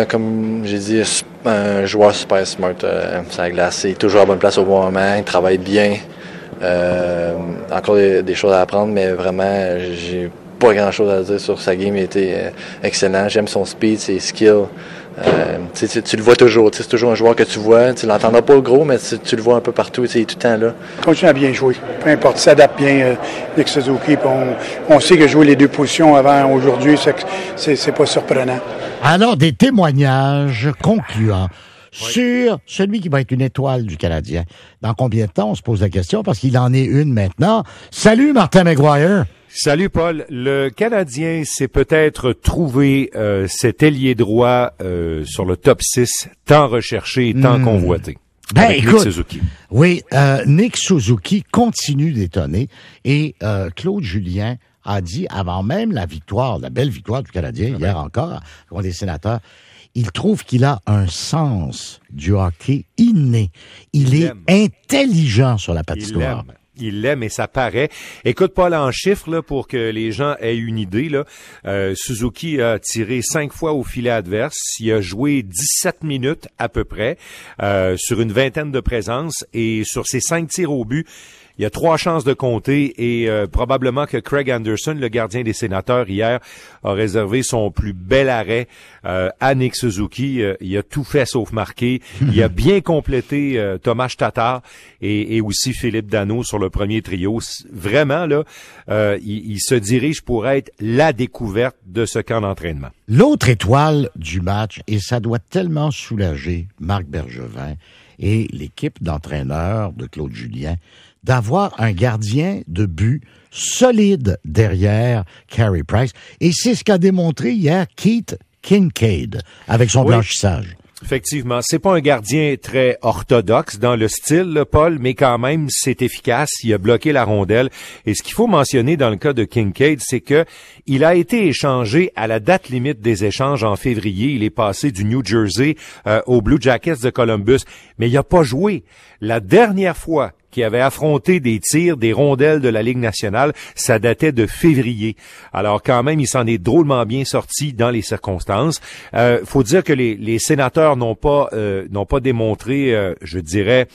comme j'ai dit, un joueur super smart sur la glace. Il est toujours à bonne place au bon moment, il travaille bien. Encore des choses à apprendre, mais vraiment, j'ai pas grand-chose à dire sur sa game. Il était excellent. J'aime son speed, ses skills. Tu le vois toujours. C'est toujours un joueur que tu vois. Tu l'entendras pas gros, mais tu le vois un peu partout. Il est tout le temps là. Continue à bien jouer. Peu importe, il s'adapte bien, Nick Suzuki. On sait que jouer les deux positions avant aujourd'hui, c'est pas surprenant. Alors, des témoignages concluants sur celui qui va être une étoile du Canadien. Dans combien de temps, on se pose la question, parce qu'il en est une maintenant. Salut, Martin McGuire. Salut Paul. Le Canadien s'est peut-être trouvé cet ailier droit sur le top 6, tant recherché et tant convoité. Avec écoute, Nick Suzuki. Oui, Nick Suzuki continue d'étonner et Claude Julien a dit, avant même la belle victoire du Canadien, hier encore, contre les Sénateurs, il trouve qu'il a un sens du hockey inné. Il est intelligent sur la patinoire. Il l'aime et ça paraît. Écoute, Paul, en chiffres, là, pour que les gens aient une idée, là, Suzuki a tiré 5 fois au filet adverse. Il a joué 17 minutes à peu près sur une vingtaine de présences et sur ses 5 tirs au but, il y a 3 chances de compter et probablement que Craig Anderson, le gardien des Sénateurs, hier, a réservé son plus bel arrêt à Nick Suzuki. Il a tout fait sauf marquer. Il a bien complété Tomas Tatar et aussi Philippe Danault sur le premier trio. Vraiment, là, il se dirige pour être la découverte de ce camp d'entraînement. L'autre étoile du match, et ça doit tellement soulager Marc Bergevin et l'équipe d'entraîneurs de Claude Julien, d'avoir un gardien de but solide derrière Carey Price. Et c'est ce qu'a démontré hier Keith Kincaid avec son blanchissage. Effectivement, c'est pas un gardien très orthodoxe dans le style, là, Paul, mais quand même, c'est efficace. Il a bloqué la rondelle. Et ce qu'il faut mentionner dans le cas de Kincaid, c'est que il a été échangé à la date limite des échanges en février. Il est passé du New Jersey aux Blue Jackets de Columbus, mais il n'a pas joué. La dernière fois qui avait affronté des tirs, des rondelles de la Ligue nationale, ça datait de février. Alors quand même, il s'en est drôlement bien sorti dans les circonstances. Faut dire que les sénateurs n'ont pas démontré, je dirais,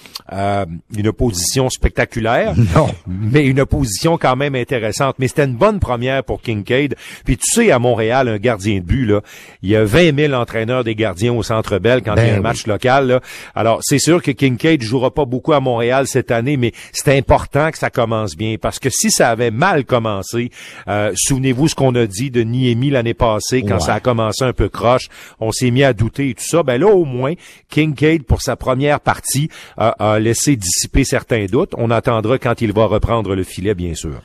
une opposition spectaculaire, non, mais une opposition quand même intéressante. Mais c'était une bonne première pour Kincaid. Puis tu sais, à Montréal, un gardien de but, là, il y a 20 000 entraîneurs des gardiens au Centre Bell quand il y a un match local, là. Alors c'est sûr que Kincaid jouera pas beaucoup à Montréal cette année, mais c'est important que ça commence bien, parce que si ça avait mal commencé, souvenez-vous ce qu'on a dit de Niemi l'année passée, quand ça a commencé un peu croche, on s'est mis à douter et tout ça. Ben là, au moins, Kincaid, pour sa première partie, a laissé dissiper certains doutes. On attendra quand il va reprendre le filet, bien sûr.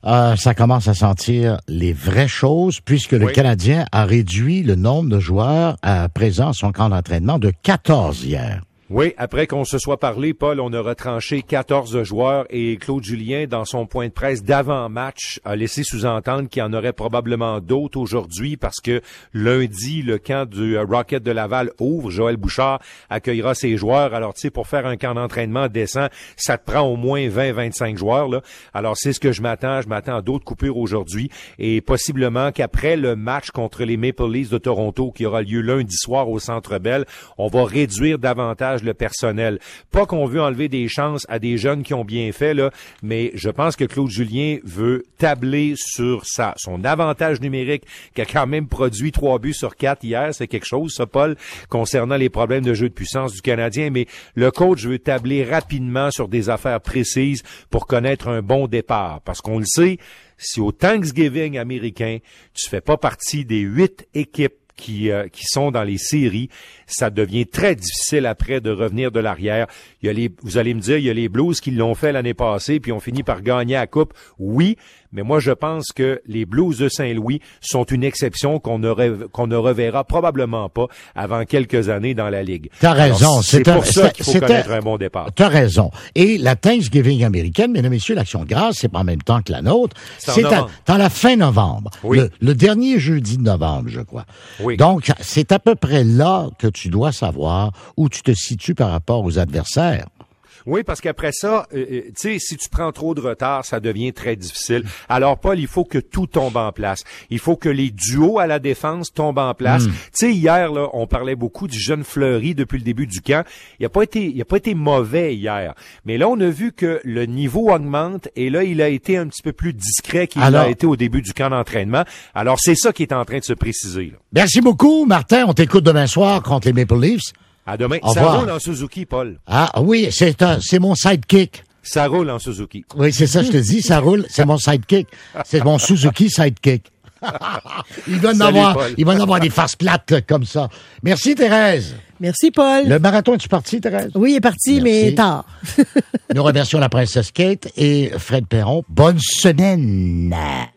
Ça commence à sentir les vraies choses, puisque le Canadien a réduit le nombre de joueurs présents à son camp d'entraînement de 14 hier. Oui, après qu'on se soit parlé, Paul, on a retranché 14 joueurs et Claude Julien, dans son point de presse d'avant-match, a laissé sous-entendre qu'il y en aurait probablement d'autres aujourd'hui parce que lundi, le camp du Rocket de Laval ouvre. Joël Bouchard accueillera ses joueurs. Alors, tu sais, pour faire un camp d'entraînement décent, ça te prend au moins 20-25 joueurs, là. Alors, c'est ce que je m'attends. Je m'attends à d'autres coupures aujourd'hui et possiblement qu'après le match contre les Maple Leafs de Toronto qui aura lieu lundi soir au Centre Bell, on va réduire davantage le personnel. Pas qu'on veut enlever des chances à des jeunes qui ont bien fait, là, mais je pense que Claude Julien veut tabler sur son avantage numérique, qui a quand même produit 3 buts sur 4 hier. C'est quelque chose, ça, Paul, concernant les problèmes de jeu de puissance du Canadien, mais le coach veut tabler rapidement sur des affaires précises pour connaître un bon départ. Parce qu'on le sait, si au Thanksgiving américain, tu fais pas partie des 8 équipes qui sont dans les séries, ça devient très difficile après de revenir de l'arrière. Vous allez me dire, il y a les Blues qui l'ont fait l'année passée puis ont fini par gagner la coupe. Oui, mais moi je pense que les Blues de Saint-Louis sont une exception qu'on ne reverra probablement pas avant quelques années dans la Ligue. T'as raison. Alors, c'est pour ça qu'il faut connaître un bon départ. T'as raison. Et la Thanksgiving américaine, mesdames et messieurs, l'Action de grâce, c'est pas en même temps que la nôtre. C'est dans la fin novembre. Oui. Le dernier jeudi de novembre, je crois. Oui. Donc, c'est à peu près là que tu dois savoir où tu te situes par rapport aux adversaires. Oui, parce qu'après ça, tu sais, si tu prends trop de retard, ça devient très difficile. Alors, Paul, il faut que tout tombe en place. Il faut que les duos à la défense tombent en place. Tu sais, hier, là, on parlait beaucoup du jeune Fleury depuis le début du camp. Il a pas été mauvais hier. Mais là, on a vu que le niveau augmente et là, il a été un petit peu plus discret qu'il l'a été au début du camp d'entraînement. Alors, c'est ça qui est en train de se préciser, là. Merci beaucoup, Martin. On t'écoute demain soir contre les Maple Leafs. À demain. Au Ça revoir. roule en Suzuki, Paul. Ah oui, c'est mon sidekick. Ça roule en Suzuki. Oui, c'est ça, je te dis, ça roule. C'est mon sidekick. C'est mon Suzuki sidekick. Il va en avoir des farces plates là, comme ça. Merci, Thérèse. Merci, Paul. Le marathon, es-tu parti, Thérèse? Oui, il est parti, Merci. mais tard. Nous remercions la princesse Kate et Fred Perron. Bonne semaine.